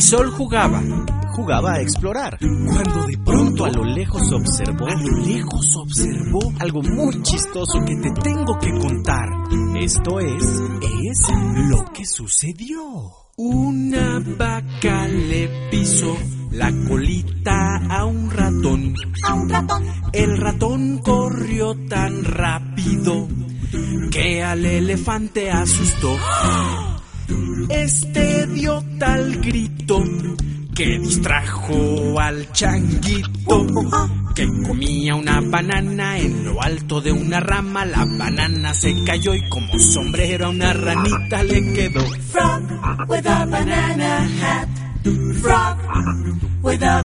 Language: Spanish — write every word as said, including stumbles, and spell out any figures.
Sol jugaba, jugaba a explorar, cuando de pronto a lo lejos observó, a lo lejos observó algo muy chistoso que te tengo que contar. Esto es, es lo que sucedió. Una vaca le pisó la colita a un ratón. A un ratón. El ratón corrió tan rápido que al elefante asustó. Este dio tal grito que distrajo al changuito, que comía una banana en lo alto de una rama. La banana se cayó y como sombrero a una ranita le quedó. Frog with a banana hat. Frog with a